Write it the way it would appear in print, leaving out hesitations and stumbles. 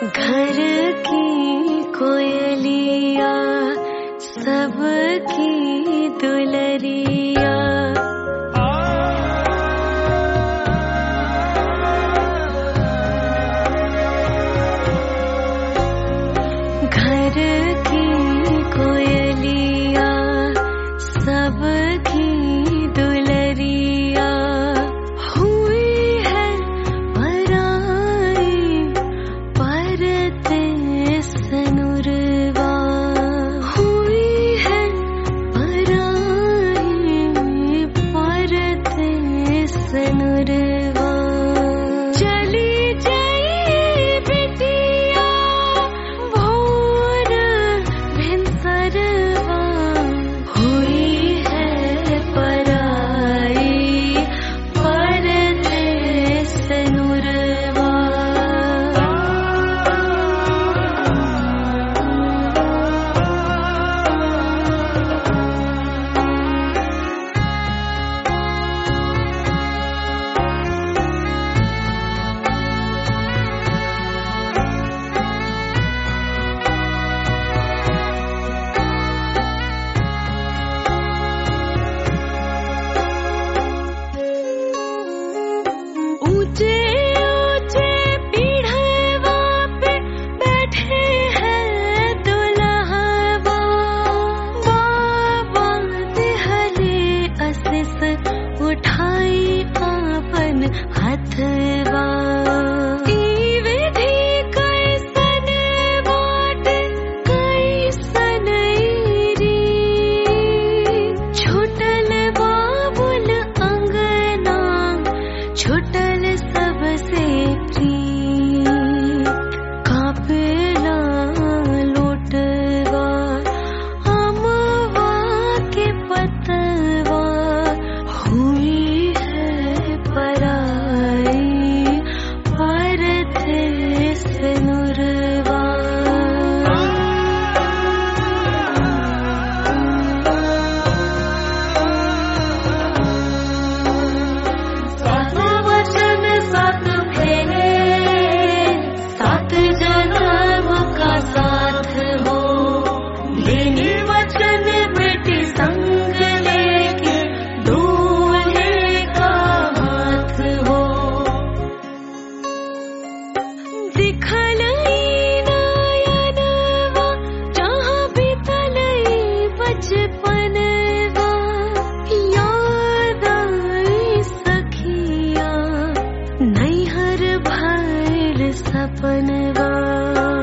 घर की कोयलिया सबकी दुलरिया, घर की कोयलिया सबकी दुलरिया, हुई है पराई परते सनुरवा, हुई है पराई परते सनुरवा। चली जाई बिटिया भोर भिनसरवा, हुई है पराई परते सनुरवा। ऊंचे ऊंचे पीढ़वा पे बैठे हैं दुल्हवा, बाबा दिहले असिस उठाई आपन हथवा। ई विधि कैसन बाटे कैसन री, छूटल बाबुल अंगना छूटल सबसे प्रिय, कापेला लोटवा अमवा के पतवा, हुई है पराई परते सनुरवा। सात वचन सात फेरे सात जन्म का साथ हो, लेने वचन बेटी संग लेके दूल्हे का हाथ हो। दिखलई नयनवा जहाँ बीतलई बचपनवा, याद आई सखिया नैहर भइल सपनवा।